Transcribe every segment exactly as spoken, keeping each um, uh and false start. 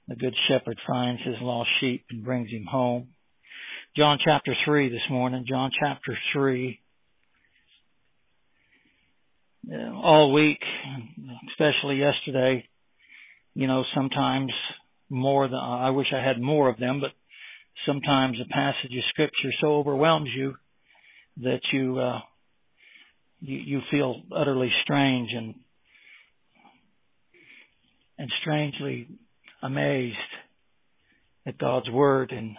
The good shepherd finds his lost sheep and brings him home. John chapter three this morning. John chapter three. All week, especially yesterday, you know, sometimes more than, I wish I had more of them, but sometimes a passage of Scripture so overwhelms you that you, uh, you, you feel utterly strange and, and strangely amazed at God's Word. And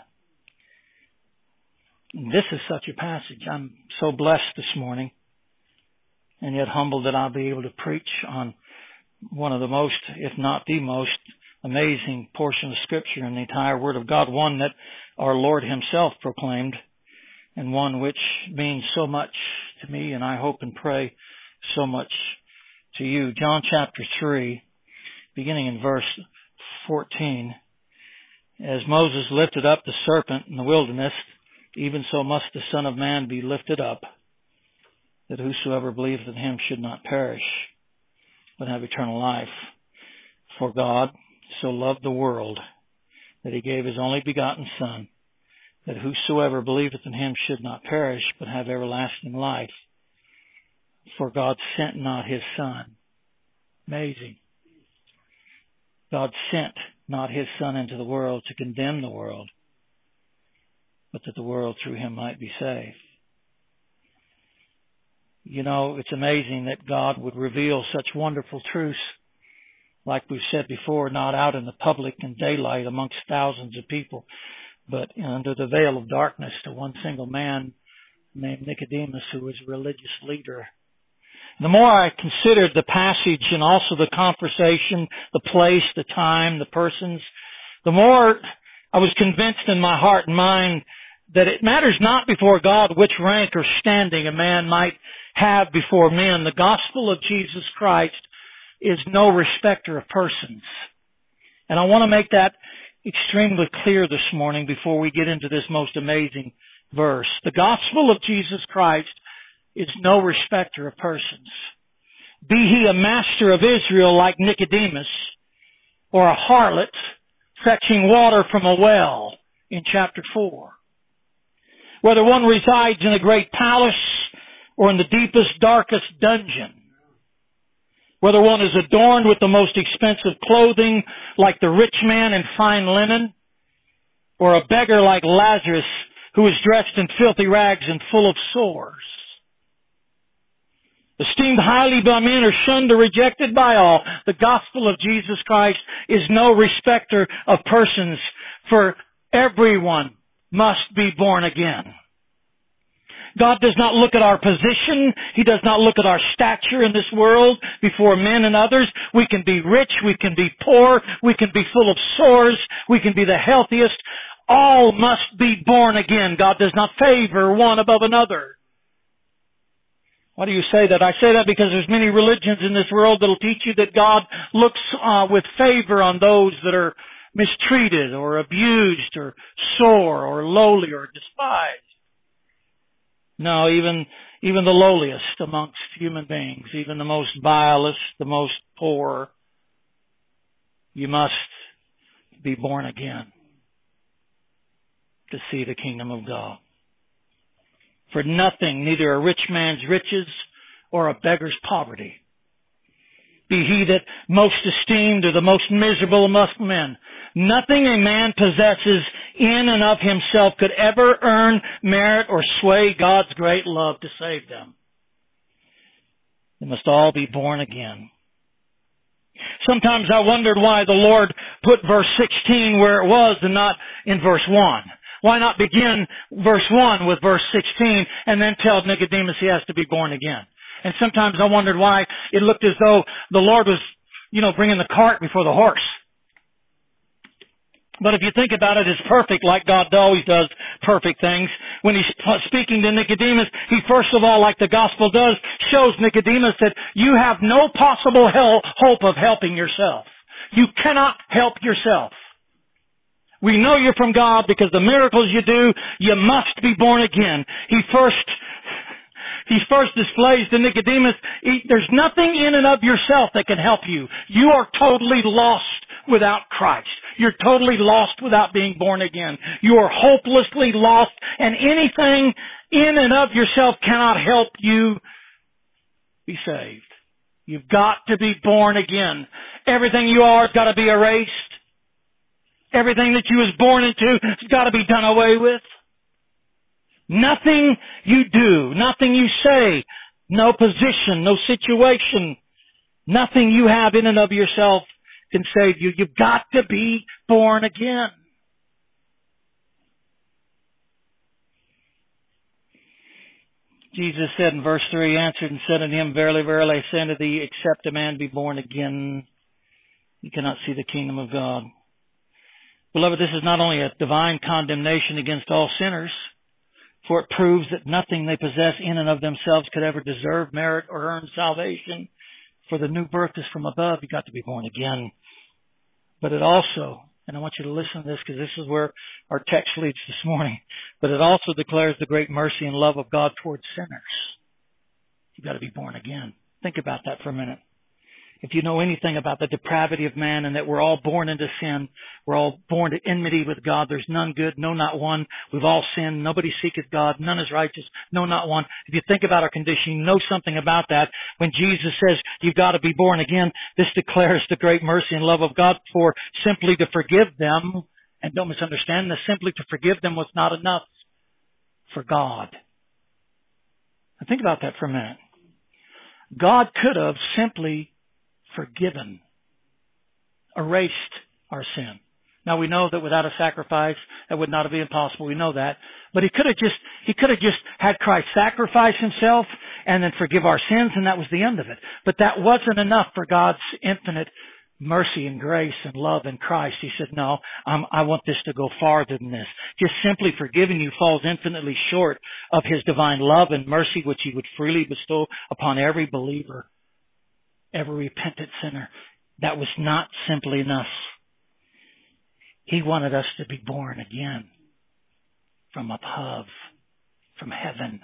this is such a passage. I'm so blessed this morning, and yet humbled that I'll be able to preach on one of the most, if not the most, amazing portion of Scripture in the entire Word of God, one that our Lord Himself proclaimed, and one which means so much to me, and I hope and pray so much to you. John chapter three, beginning in verse fourteen. As Moses lifted up the serpent in the wilderness, even so must the Son of Man be lifted up, that whosoever believeth in Him should not perish, but have eternal life. For God so loved the world that He gave His only begotten Son, that whosoever believeth in Him should not perish, but have everlasting life. For God sent not His Son. Amazing. God sent not His Son into the world to condemn the world, but that the world through Him might be saved. You know, it's amazing that God would reveal such wonderful truths, like we've said before, not out in the public and daylight amongst thousands of people, but under the veil of darkness to one single man named Nicodemus, who was a religious leader. The more I considered the passage and also the conversation, the place, the time, the persons, the more I was convinced in my heart and mind that it matters not before God which rank or standing a man might have before men. The gospel of Jesus Christ is no respecter of persons. And I want to make that extremely clear this morning before we get into this most amazing verse. The gospel of Jesus Christ is no respecter of persons. Be he a master of Israel like Nicodemus, or a harlot fetching water from a well in chapter four. Whether one resides in a great palace or in the deepest, darkest dungeon. Whether one is adorned with the most expensive clothing like the rich man in fine linen, or a beggar like Lazarus who is dressed in filthy rags and full of sores. Esteemed highly by men or shunned or rejected by all, the gospel of Jesus Christ is no respecter of persons, for everyone must be born again. God does not look at our position. He does not look at our stature in this world before men and others. We can be rich. We can be poor. We can be full of sores. We can be the healthiest. All must be born again. God does not favor one above another. Why do you say that? I say that because there's many religions in this world that will teach you that God looks uh, with favor on those that are mistreated or abused or sore or lowly or despised. No, even even the lowliest amongst human beings, even the most vilest, the most poor, you must be born again to see the kingdom of God. For nothing, neither a rich man's riches or a beggar's poverty, be he that most esteemed or the most miserable amongst men, nothing a man possesses in and of himself could ever earn, merit, or sway God's great love to save them. They must all be born again. Sometimes I wondered why the Lord put verse sixteen where it was and not in verse one. Why not begin verse one with verse sixteen and then tell Nicodemus he has to be born again? And sometimes I wondered why it looked as though the Lord was, you know, bringing the cart before the horse. But if you think about it, it's perfect, like God always does perfect things. When He's speaking to Nicodemus, He first of all, like the gospel does, shows Nicodemus that you have no possible hel- hope of helping yourself. You cannot help yourself. We know you're from God because the miracles you do, you must be born again. He first, he first displays to Nicodemus, there's nothing in and of yourself that can help you. You are totally lost without Christ. You're totally lost without being born again. You are hopelessly lost, and anything in and of yourself cannot help you be saved. You've got to be born again. Everything you are has got to be erased. Everything that you was born into has got to be done away with. Nothing you do, nothing you say, no position, no situation, nothing you have in and of yourself can save you. You've got to be born again. Jesus said in verse three, answered and said unto him, Verily, verily, I say unto thee, except a man be born again, he cannot see the kingdom of God. Beloved, this is not only a divine condemnation against all sinners, for it proves that nothing they possess in and of themselves could ever deserve, merit, or earn salvation. For the new birth is from above. You've got to be born again. But it also, and I want you to listen to this because this is where our text leads this morning, but it also declares the great mercy and love of God towards sinners. You've got to be born again. Think about that for a minute. If you know anything about the depravity of man and that we're all born into sin, we're all born to enmity with God. There's none good, no, not one. We've all sinned. Nobody seeketh God. None is righteous. No, not one. If you think about our condition, you know something about that. When Jesus says you've got to be born again, this declares the great mercy and love of God for simply to forgive them. And don't misunderstand this. Simply to forgive them was not enough for God. Now think about that for a minute. God could have simply forgiven, erased our sin. Now we know that without a sacrifice, that would not have been possible. We know that. But he could have just, he could have just had Christ sacrifice himself and then forgive our sins, and that was the end of it. But that wasn't enough for God's infinite mercy and grace and love in Christ. He said, no, um, I want this to go farther than this. Just simply forgiving you falls infinitely short of his divine love and mercy, which he would freely bestow upon every believer. Every repentant sinner. That was not simply enough. He wanted us to be born again from above, from heaven.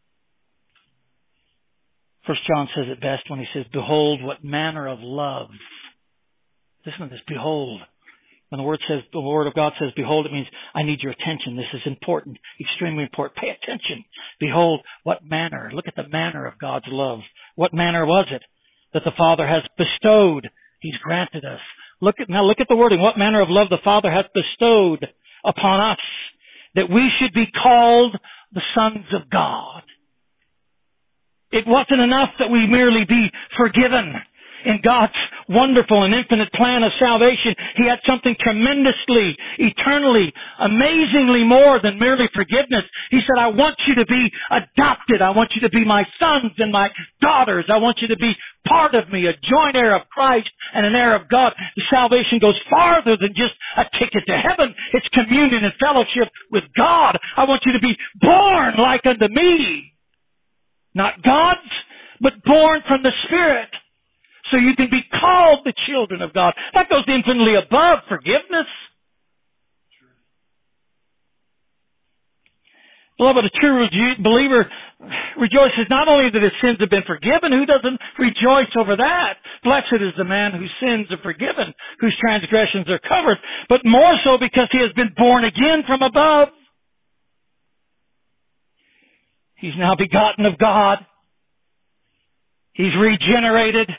First John says it best when he says, behold what manner of love. Listen to this, behold. When the word says, the word of God says, behold, it means I need your attention. This is important, extremely important. Pay attention. Behold what manner. Look at the manner of God's love. What manner was it that the Father has bestowed? He's granted us. Look at, now look at the wording. What manner of love the Father hath bestowed upon us, that we should be called the sons of God. It wasn't enough that we merely be forgiven. In God's wonderful and infinite plan of salvation, He had something tremendously, eternally, amazingly more than merely forgiveness. He said, I want you to be adopted. I want you to be my sons and my daughters. I want you to be part of me, a joint heir of Christ and an heir of God. The salvation goes farther than just a ticket to heaven. It's communion and fellowship with God. I want you to be born like unto me. Not God's, but born from the Spirit. So you can be called the children of God. That goes infinitely above forgiveness. Beloved, a true believer rejoices not only that his sins have been forgiven, who doesn't rejoice over that? Blessed is the man whose sins are forgiven, whose transgressions are covered, but more so because he has been born again from above. He's now begotten of God. He's regenerated.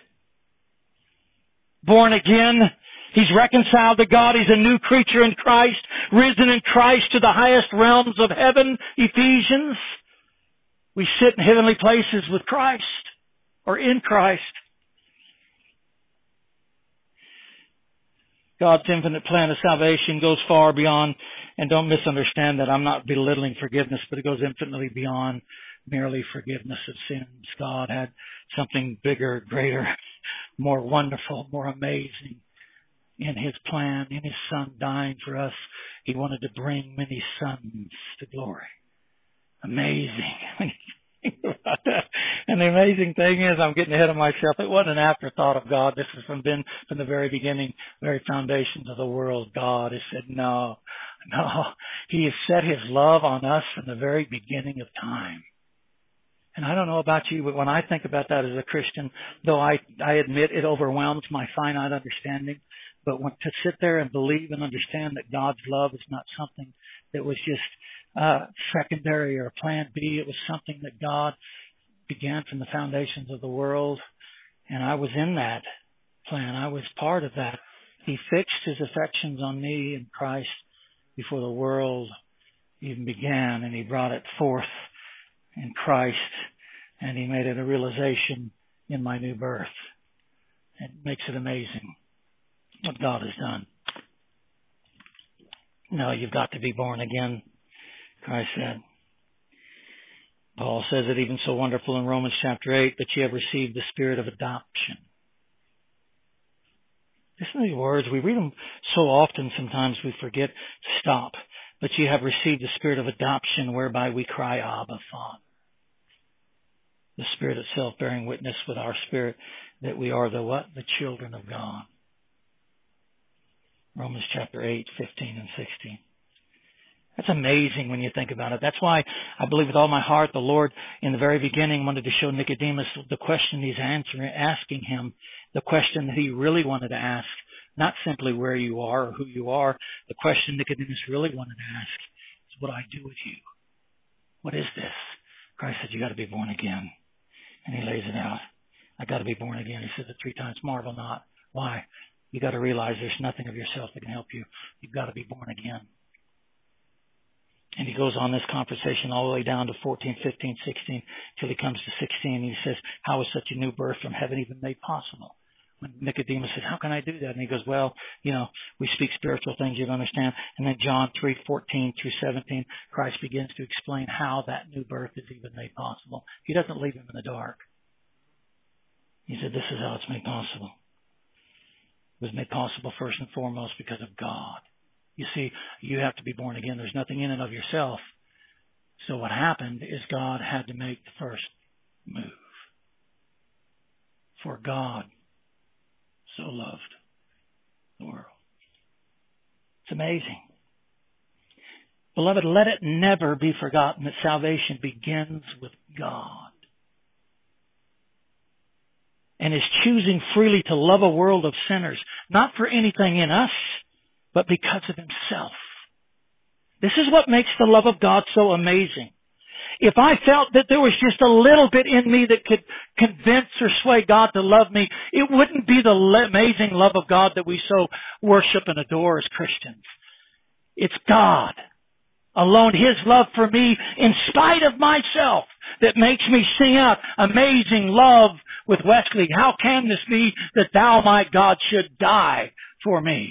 Born again. He's reconciled to God. He's a new creature in Christ, risen in Christ to the highest realms of heaven, Ephesians. We sit in heavenly places with Christ, or in Christ. God's infinite plan of salvation goes far beyond, and don't misunderstand that I'm not belittling forgiveness, but it goes infinitely beyond merely forgiveness of sins. God had something bigger, greater, more wonderful, more amazing in His plan, in His Son dying for us. He wanted to bring many sons to glory. Amazing. And the amazing thing is, I'm getting ahead of myself. It wasn't an afterthought of God. This has been from the very beginning, very foundations of the world. God has said, no, no. He has set His love on us from the very beginning of time. And I don't know about you, but when I think about that as a Christian, though I, I admit it overwhelms my finite understanding, But when, to sit there and believe and understand that God's love is not something that was just uh, secondary or plan B. It was something that God began from the foundations of the world. And I was in that plan. I was part of that. He fixed his affections on me in Christ before the world even began, and he brought it forth in Christ, and he made it a realization in my new birth. It makes it amazing what God has done. No, you've got to be born again, Christ said. Paul says it even so wonderful in Romans chapter eight, that you have received the spirit of adoption. Listen to these words. We read them so often, sometimes we forget to stop. But you have received the spirit of adoption, whereby we cry, Abba, Father. The Spirit itself bearing witness with our spirit that we are the what? The children of God. Romans chapter eight, fifteen and sixteen. That's amazing when you think about it. That's why I believe with all my heart the Lord in the very beginning wanted to show Nicodemus the question he's answering, asking him, the question that he really wanted to ask, not simply where you are or who you are. The question Nicodemus really wanted to ask is, what do I do with you? What is this? Christ said, you got to be born again. And he lays it out. I got to be born again. He says it three times. Marvel not. Why? You got to realize there's nothing of yourself that can help you. You've got to be born again. And he goes on this conversation all the way down to fourteen, fifteen, sixteen, till he comes to sixteen. And he says, how is such a new birth from heaven even made possible? When Nicodemus said, how can I do that? And he goes, well, you know, we speak spiritual things, you understand. And then John three, fourteen through seventeen, Christ begins to explain how that new birth is even made possible. He doesn't leave him in the dark. He said, this is how it's made possible. It was made possible first and foremost because of God. You see, you have to be born again. There's nothing in and of yourself. So what happened is God had to make the first move. For God so loved the world. It's amazing. Beloved, let it never be forgotten that salvation begins with God. And is choosing freely to love a world of sinners, not for anything in us, but because of himself. This is what makes the love of God so amazing. If I felt that there was just a little bit in me that could convince or sway God to love me, it wouldn't be the amazing love of God that we so worship and adore as Christians. It's God alone, his love for me in spite of myself, that makes me sing out amazing love with Wesley. How can this be that thou, my God, should die for me?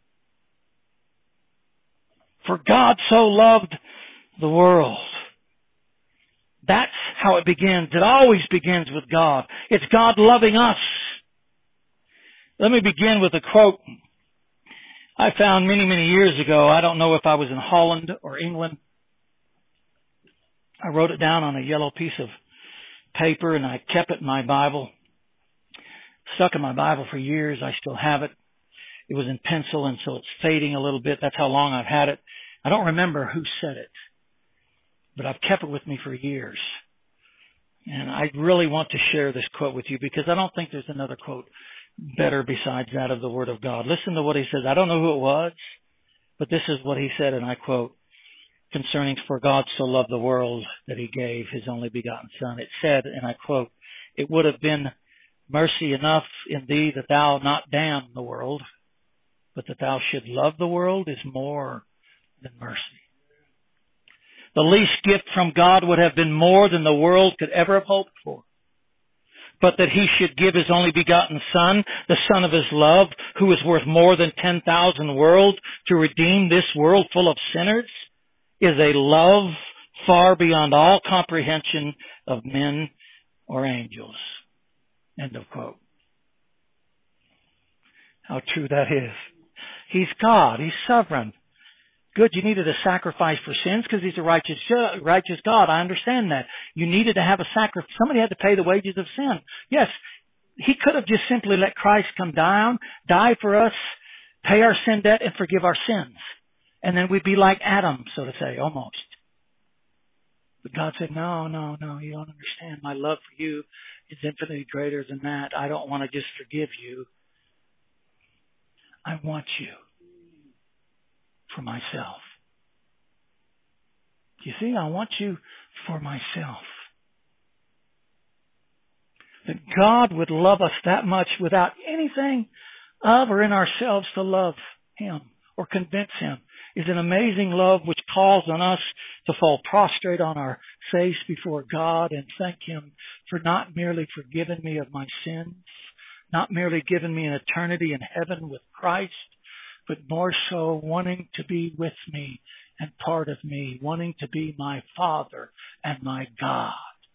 For God so loved the world. That's how it begins. It always begins with God. It's God loving us. Let me begin with a quote I found many, many years ago. I don't know if I was in Holland or England. I wrote it down on a yellow piece of paper and I kept it in my Bible. Stuck in my Bible for years. I still have it. It was in pencil, and so it's fading a little bit. That's how long I've had it. I don't remember who said it, but I've kept it with me for years. And I really want to share this quote with you because I don't think there's another quote better besides that of the Word of God. Listen to what he says. I don't know who it was, but this is what he said, and I quote, concerning for God so loved the world that he gave his only begotten Son. It said, and I quote, it would have been mercy enough in thee that thou not damn the world, but that thou should love the world is more than mercy. The least gift from God would have been more than the world could ever have hoped for. But that he should give his only begotten Son, the Son of his love, who is worth more than ten thousand worlds, to redeem this world full of sinners, is a love far beyond all comprehension of men or angels. End of quote. How true that is. He's God. He's sovereign. Good, you needed a sacrifice for sins because he's a righteous, righteous God. I understand that. You needed to have a sacrifice. Somebody had to pay the wages of sin. Yes, he could have just simply let Christ come down, die for us, pay our sin debt, and forgive our sins. And then we'd be like Adam, so to say, almost. But God said, no, no, no, you don't understand. My love for you is infinitely greater than that. I don't want to just forgive you. I want you for myself. You see, I want you for myself. That God would love us that much without anything of or in ourselves to love Him or convince Him is an amazing love which calls on us to fall prostrate on our face before God and thank Him for not merely forgiving me of my sins, not merely giving me an eternity in heaven with Christ, but more so wanting to be with me and part of me, wanting to be my Father and my God.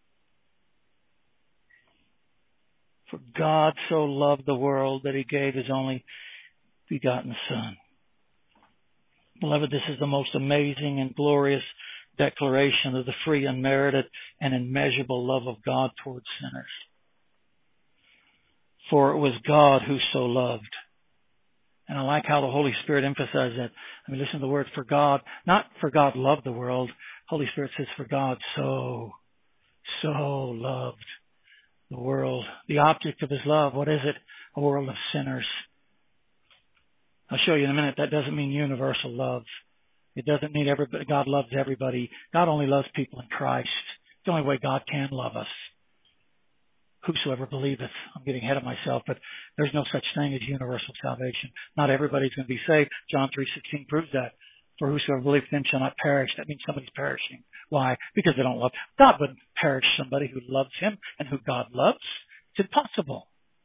For God so loved the world that He gave His only begotten Son. Beloved, this is the most amazing and glorious declaration of the free, unmerited, and immeasurable love of God towards sinners. For it was God who so loved. And I like how the Holy Spirit emphasizes that. I mean, listen to the word for God. Not for God loved the world. Holy Spirit says for God so, so loved the world. The object of His love, what is it? A world of sinners. I'll show you in a minute. That doesn't mean universal love. It doesn't mean everybody, God loves everybody. God only loves people in Christ. It's the only way God can love us. Whosoever believeth. I'm getting ahead of myself, but there's no such thing as universal salvation. Not everybody's going to be saved. John three sixteen proves that. For whosoever believeth in Him shall not perish. That means somebody's perishing. Why? Because they don't love. God wouldn't perish somebody who loves Him and who God loves. It's impossible.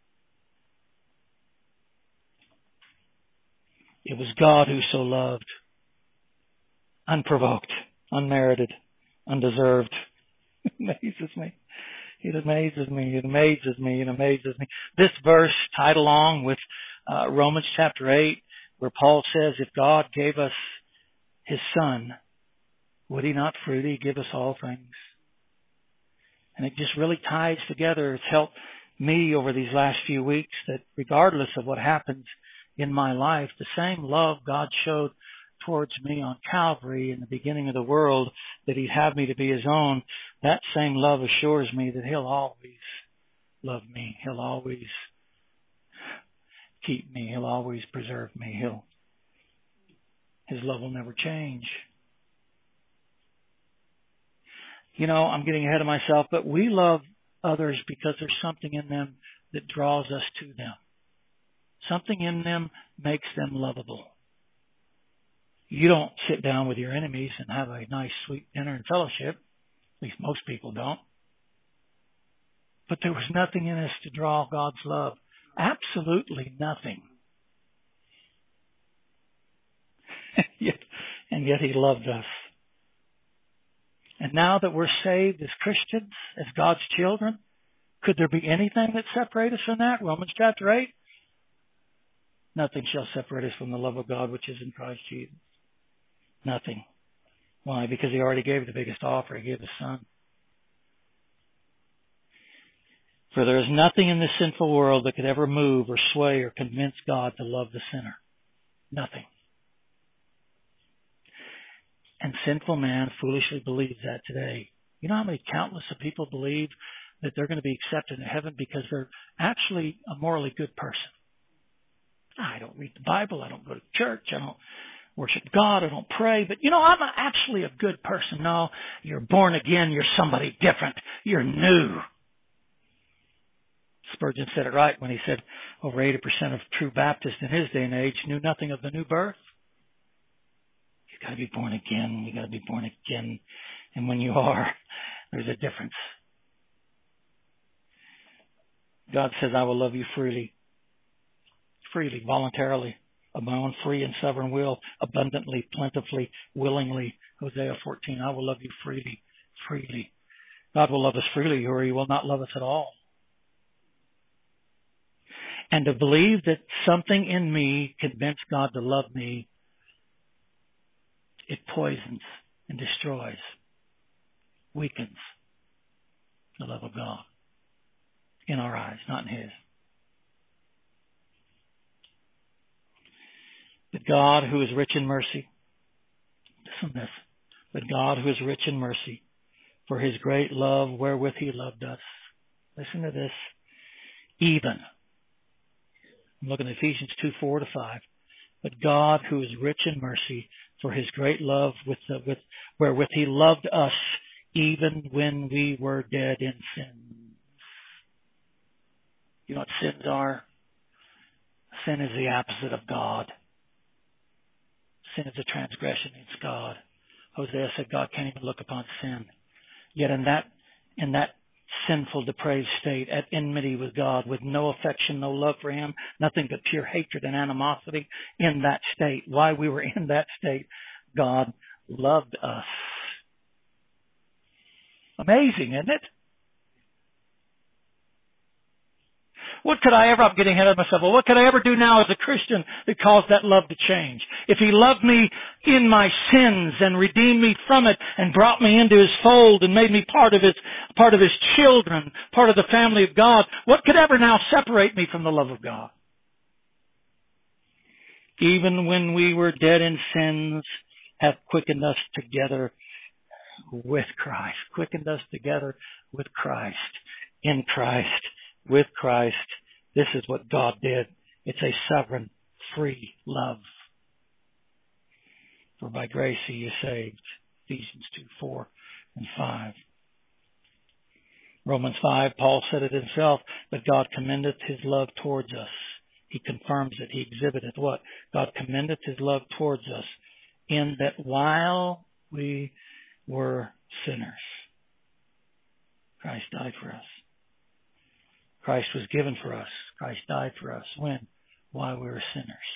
It was God who so loved. Unprovoked, unmerited, undeserved. It amazes me. It amazes me. It amazes me. It amazes me. This verse tied along with uh, Romans chapter eight, where Paul says, if God gave us His Son, would He not freely give us all things? And it just really ties together. It's helped me over these last few weeks that regardless of what happens in my life, the same love God showed towards me on Calvary in the beginning of the world, that He'd have me to be His own, that same love assures me that He'll always love me. He'll always keep me. He'll always preserve me. He'll, His love will never change. You know, I'm getting ahead of myself, but we love others because there's something in them that draws us to them. Something in them makes them lovable. You don't sit down with your enemies and have a nice, sweet dinner and fellowship. At least most people don't. But there was nothing in us to draw God's love. Absolutely nothing. yet, and yet He loved us. And now that we're saved as Christians, as God's children, could there be anything that separate us from that? Romans chapter eight. Nothing shall separate us from the love of God which is in Christ Jesus. Nothing. Why? Because He already gave the biggest offer. He gave His Son. For there is nothing in this sinful world that could ever move or sway or convince God to love the sinner. Nothing. And sinful man foolishly believes that today. You know how many countless of people believe that they're going to be accepted in heaven because they're actually a morally good person? I don't read the Bible. I don't go to church. I don't worship God. I don't pray. But, you know, I'm actually a good person. No, you're born again. You're somebody different. You're new. Spurgeon said it right when he said over eighty percent of true Baptists in his day and age knew nothing of the new birth. You've got to be born again. You've got to be born again. And when you are, there's a difference. God says, I will love you freely. Freely, voluntarily, of my own free and sovereign will, abundantly, plentifully, willingly. Hosea fourteen, I will love you freely, freely. God will love us freely, or He will not love us at all. And to believe that something in me convinced God to love me, it poisons and destroys, weakens the love of God in our eyes, not in His. But God, who is rich in mercy, listen to this, but God, who is rich in mercy, for His great love wherewith He loved us, listen to this, even, I'm looking at Ephesians two, four to five, but God, who is rich in mercy, for his great love with, the, with wherewith he loved us, even when we were dead in sin. You know what sins are? Sin is the opposite of God. Sin is a transgression against God. Hosea said God can't even look upon sin. Yet in that, in that sinful, depraved state, at enmity with God, with no affection, no love for him, nothing but pure hatred and animosity, in that state, why we were in that state, God loved us. Amazing, isn't it? What could I ever, I'm getting ahead of myself, well, what could I ever do now as a Christian that caused that love to change? If he loved me in my sins and redeemed me from it and brought me into his fold and made me part of his, part of his children, part of the family of God, what could ever now separate me from the love of God? Even when we were dead in sins, hath quickened us together with Christ. Quickened us together with Christ. In Christ. With Christ. This is what God did. It's a sovereign, free love. For by grace are you saved. Ephesians two, four and five. Romans five, Paul said it himself, but God commendeth his love towards us. He confirms it. He exhibiteth what? God commendeth his love towards us in that while we were sinners, Christ died for us. Christ was given for us. Christ died for us. When? While we were sinners.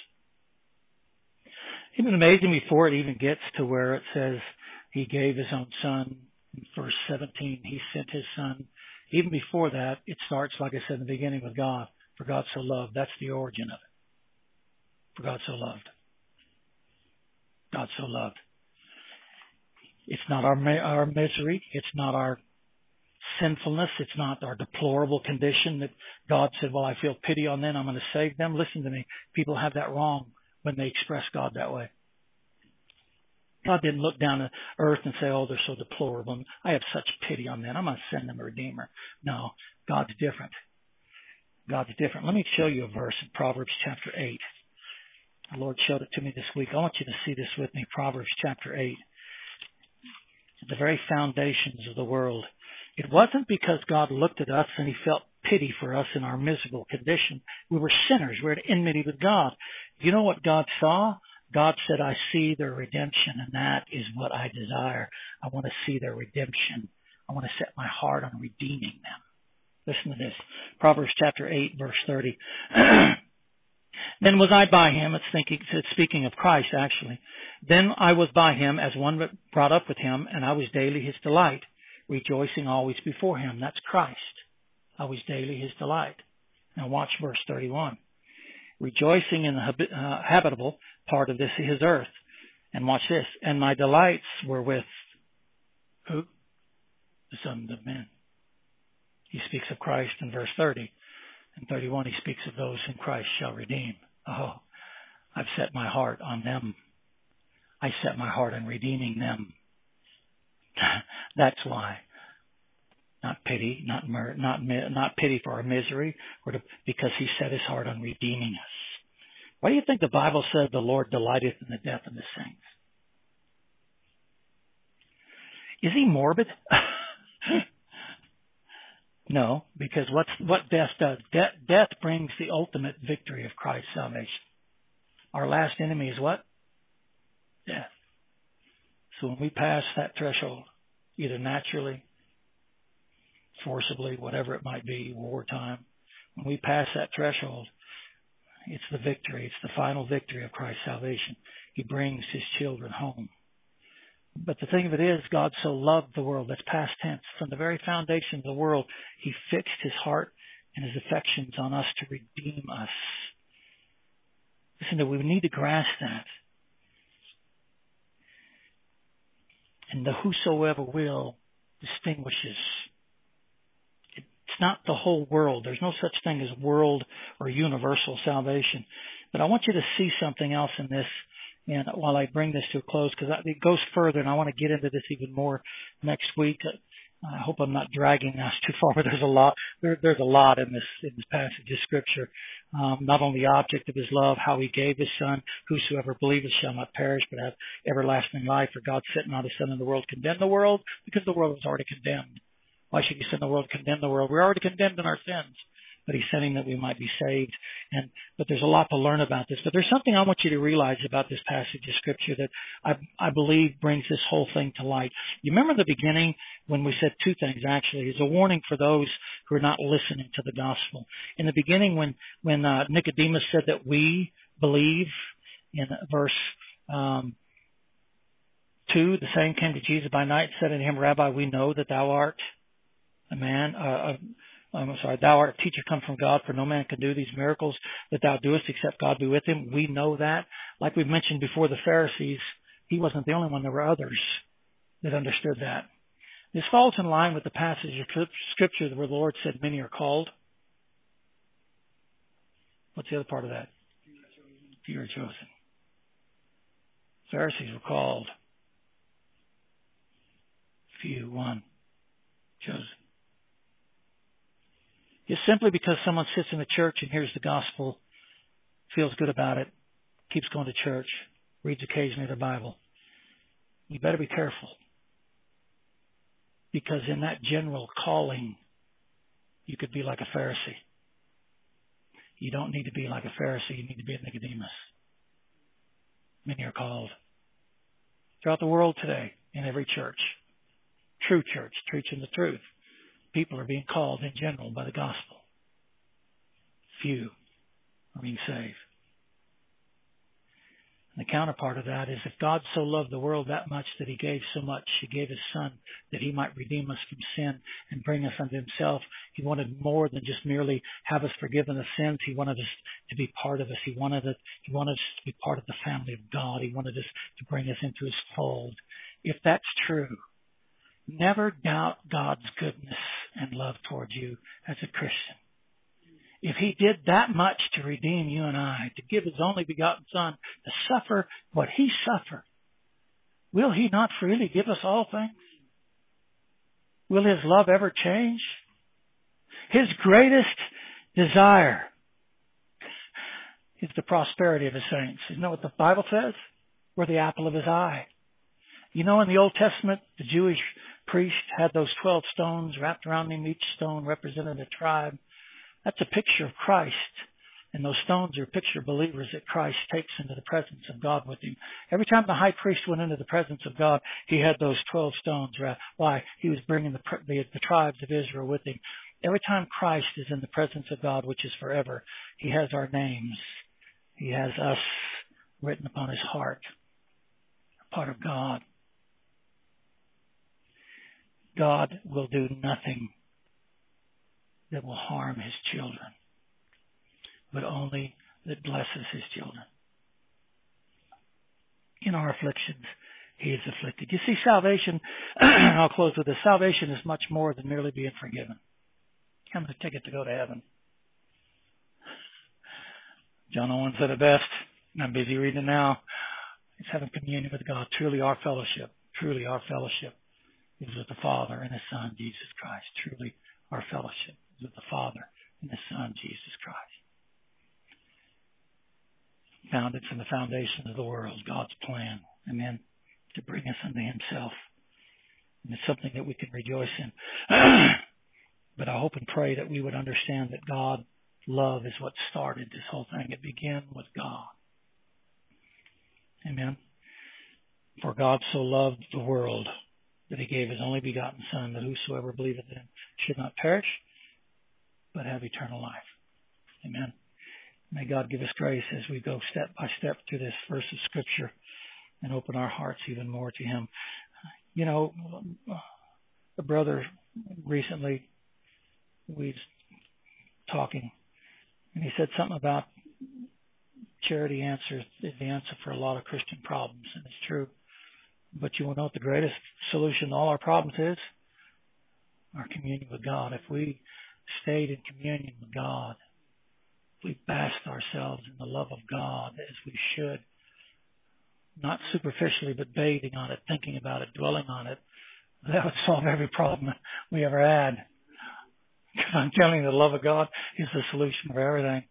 Isn't it amazing before it even gets to where it says he gave his own son? In verse seventeen, he sent his son. Even before that, it starts, like I said in the beginning, with God. For God so loved. That's the origin of it. For God so loved. God so loved. It's not our our misery. It's not our sinfulness. It's not our deplorable condition that God said, well, I feel pity on them. I'm going to save them. Listen to me. People have that wrong when they express God that way. God didn't look down at earth and say, oh, they're so deplorable. I have such pity on them. I'm going to send them a Redeemer. No, God's different. God's different. Let me show you a verse in Proverbs chapter eight. The Lord showed it to me this week. I want you to see this with me. Proverbs chapter eight. The very foundations of the world. It wasn't because God looked at us and he felt pity for us in our miserable condition. We were sinners. We were at enmity with God. You know what God saw? God said, I see their redemption, and that is what I desire. I want to see their redemption. I want to set my heart on redeeming them. Listen to this. Proverbs chapter eight, verse thirty. Then was I by him, it's, thinking, it's speaking of Christ actually. Then I was by him as one brought up with him, and I was daily his delight, rejoicing always before him. That's Christ. I was daily his delight. Now watch verse thirty-one. Rejoicing in the habit, uh, habitable part of this his earth. And watch this. And my delights were with who? The sons of men. He speaks of Christ in verse thirty. In thirty-one he speaks of those whom Christ shall redeem. Oh, I've set my heart on them. I set my heart on redeeming them. That's why. Not pity, not mer- not not pity for our misery, or to, because he set his heart on redeeming us. Why do you think the Bible says the Lord delighteth in the death of his saints? Is he morbid? No, because what's what death does? Death, death brings the ultimate victory of Christ's salvation. Our last enemy is what? Death. So when we pass that threshold, either naturally, forcibly, whatever it might be, wartime, when we pass that threshold, it's the victory. It's the final victory of Christ's salvation. He brings his children home. But the thing of it is, God so loved the world. That's past tense. From the very foundation of the world, he fixed his heart and his affections on us to redeem us. Listen, we need to grasp that. And the whosoever will distinguishes. It's not the whole world. There's no such thing as world or universal salvation. But I want you to see something else in this. And while I bring this to a close, because it goes further, and I want to get into this even more next week. I hope I'm not dragging us too far, but there's a lot, there, there's a lot in this, in this passage of scripture. Um, not only the object of his love, how he gave his son, whosoever believeth shall not perish, but have everlasting life. For God sent not his son in the world to condemn the world, because the world was already condemned. Why should he send the world to condemn the world? We're already condemned in our sins. But he's sending that we might be saved. And, but there's a lot to learn about this. But there's something I want you to realize about this passage of scripture that I, I believe brings this whole thing to light. You remember the beginning when we said two things actually. It's a warning for those who are not listening to the gospel. In the beginning when, when, uh, Nicodemus said that we believe in verse, um, two, the same came to Jesus by night, said unto him, Rabbi, we know that thou art a man, uh, a, I'm sorry, thou art a teacher come from God, for no man can do these miracles that thou doest except God be with him. We know that. Like we've mentioned before, the Pharisees, he wasn't the only one. There were others that understood that. This falls in line with the passage of scripture where the Lord said, many are called. What's the other part of that? Few are chosen. Pharisees were called. Few, one, chosen. It's simply because someone sits in the church and hears the gospel, feels good about it, keeps going to church, reads occasionally the Bible. You better be careful. Because in that general calling, you could be like a Pharisee. You don't need to be like a Pharisee. You need to be a Nicodemus. Many are called. Throughout the world today, in every church, true church, preaching the truth, people are being called in general by the gospel. Few are being saved. And the counterpart of that is if God so loved the world that much that he gave so much, he gave his son that he might redeem us from sin and bring us unto himself. He wanted more than just merely have us forgiven of sins. He wanted us to be part of us. He wanted us, he wanted us to be part of the family of God. He wanted us to bring us into his fold. If that's true, never doubt God's goodness and love towards you as a Christian. If he did that much to redeem you and I, to give his only begotten son to suffer what he suffered, will he not freely give us all things? Will his love ever change? His greatest desire is the prosperity of his saints. Isn't that what the Bible says? We're the apple of his eye. You know, in the Old Testament, the Jewish priest had those twelve stones wrapped around him. Each stone represented a tribe. That's a picture of Christ. And those stones are a picture of believers that Christ takes into the presence of God with him. Every time the high priest went into the presence of God, he had those twelve stones wrapped. Why? He was bringing the, the, the tribes of Israel with him. Every time Christ is in the presence of God, which is forever, he has our names. He has us written upon his heart, a part of God. God will do nothing that will harm his children, but only that blesses his children. In our afflictions, he is afflicted. You see, salvation, and I'll close with this, salvation is much more than merely being forgiven. I'm the ticket to go to heaven. John Owen said it best, and I'm busy reading it now. It's having communion with God. Truly our fellowship, truly our fellowship is with the Father and his Son, Jesus Christ. Truly our fellowship is with the Father and his Son, Jesus Christ. Founded from the foundation of the world, God's plan, amen, to bring us unto himself. And it's something that we can rejoice in. But I hope and pray that we would understand that God, love is what started this whole thing. It began with God. Amen. For God so loved the world that he gave his only begotten Son, that whosoever believeth in him should not perish, but have eternal life. Amen. May God give us grace as we go step by step through this verse of Scripture and open our hearts even more to him. You know, a brother recently, we was talking, and he said something about charity answers is the answer for a lot of Christian problems, and it's true. But you will know what the greatest solution to all our problems is? Our communion with God. If we stayed in communion with God, if we basked ourselves in the love of God as we should, not superficially, but bathing on it, thinking about it, dwelling on it, That would solve every problem we ever had. Because I'm telling you, the love of God is the solution for everything.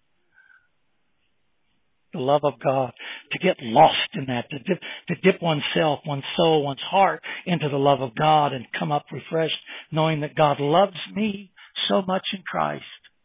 The love of God. To get lost in that. To dip, to dip oneself, one's soul, one's heart into the love of God and come up refreshed, knowing that God loves me so much in Christ.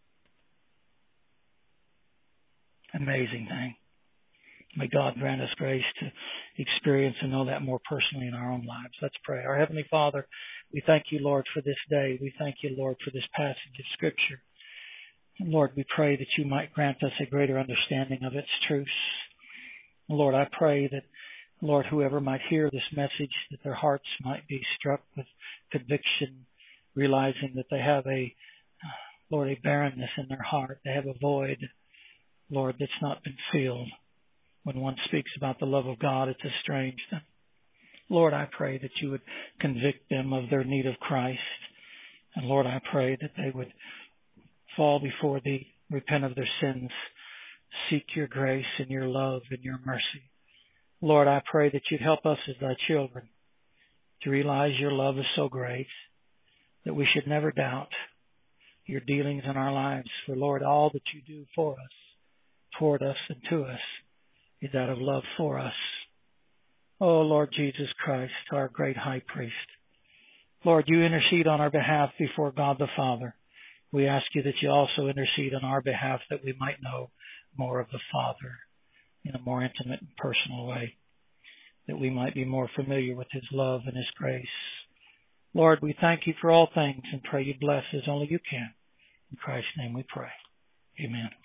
Amazing thing. May God grant us grace to experience and know that more personally in our own lives. Let's pray. Our Heavenly Father, we thank you, Lord, for this day. We thank you, Lord, for this passage of Scripture. And Lord, we pray that you might grant us a greater understanding of its truths. And Lord, I pray that, Lord, whoever might hear this message, that their hearts might be struck with conviction, realizing that they have a, Lord, a barrenness in their heart. They have a void, Lord, that's not been filled. When one speaks about the love of God, it's estranged them. Lord, I pray that you would convict them of their need of Christ. And Lord, I pray that they would fall before thee, repent of their sins, seek your grace and your love and your mercy. Lord, I pray that you'd help us as thy children to realize your love is so great that we should never doubt your dealings in our lives. For Lord, all that you do for us, toward us and to us, is out of love for us. Oh, Lord Jesus Christ, our great high priest. Lord, you intercede on our behalf before God the Father. We ask you that you also intercede on our behalf that we might know more of the Father in a more intimate and personal way, that we might be more familiar with his love and his grace. Lord, we thank you for all things and pray you bless as only you can. In Christ's name we pray. Amen.